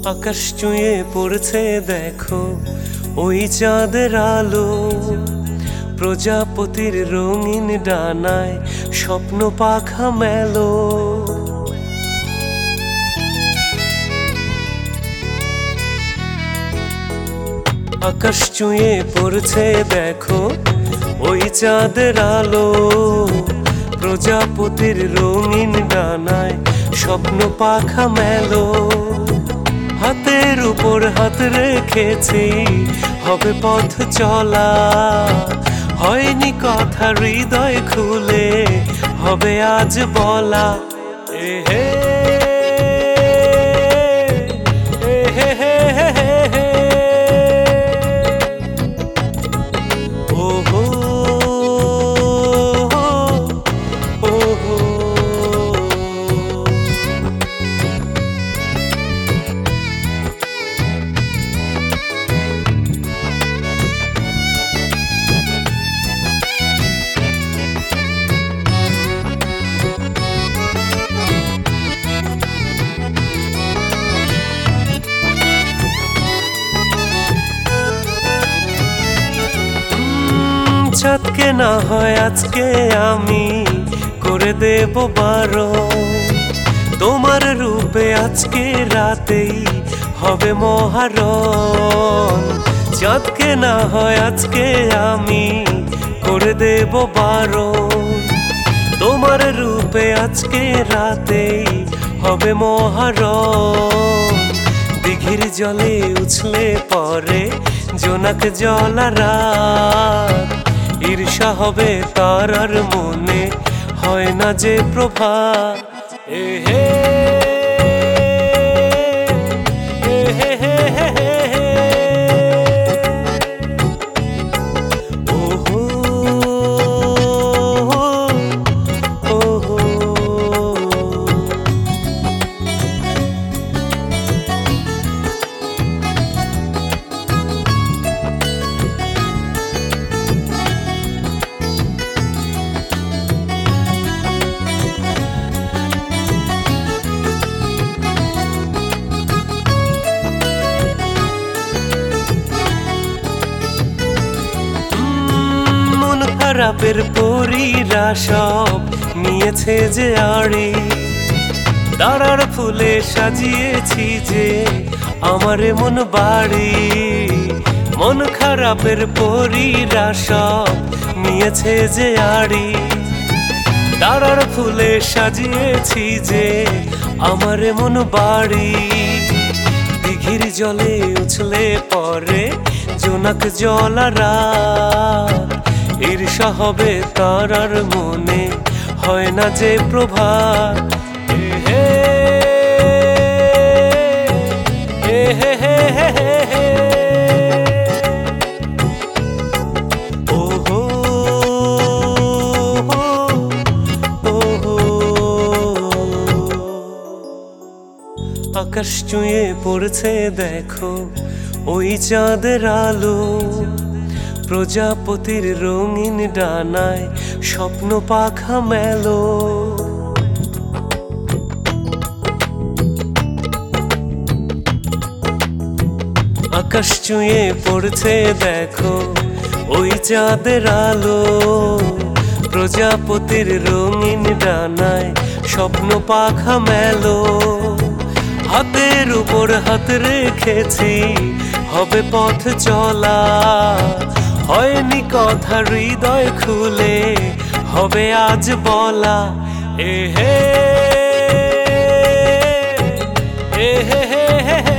আকাশ চুঁয়ে পড়ছে দেখো ওই চাঁদের আলো, প্রজাপতির রঙিন ডানায় স্বপ্ন পাখা মেলো। আকাশ চুঁয়ে পড়ছে দেখো ওই চাঁদের আলো, প্রজাপতির রঙিন ডানায় স্বপ্ন পাখা মেলো। হাতের উপর হাত রেখেছি হবে পথ চলা, হয়নি কথা হৃদয় খুলে হবে আজ বলা। এহে চাঁদকে না হয় আজকে আমি করে দেব বারণ, তোমার রূপে আজকে রাতেই হবে মহারণ। চাঁদকে না হয় আজকে আমি করে দেব বারণ, তোমার রূপে আজকে রাতেই হবে মহারণ। দিঘির জলে উছলে পরে জোনাক জলা রাত, ঈর্ষা হবে তারার মনে হয় না যে প্রভাত। এহে খারাপের পরীরা সব নিয়েছে যে আড়ি, তারার ফুলে সাজিয়েছি যে আমার মন বাড়ি। মন খারাপের পরীরা সব নিয়েছে যে আড়ি, তারার ফুলে সাজিয়েছি যে আমার মন বাড়ি। দিঘির জলে উছলে পরে জোনাক জলা রাত, ঈর্ষা হবে তারার মনে হয় না যে প্রভাত। আকাশ চুঁয়ে পড়ছে দেখো ওই চাঁদের আলো, প্রজাপতির রঙিন ডানায় স্বপ্ন পাখা মেলো। আকাশ চুঁয়ে পড়ছে দেখো ওই চাঁদের আলো, প্রজাপতির রঙিন ডানায় স্বপ্ন পাখা মেলো। হাতের উপর হাত রেখেছি হবে পথ চলা, হয়নি কথা হৃদয় খুলে হবে আজ বলা। এহে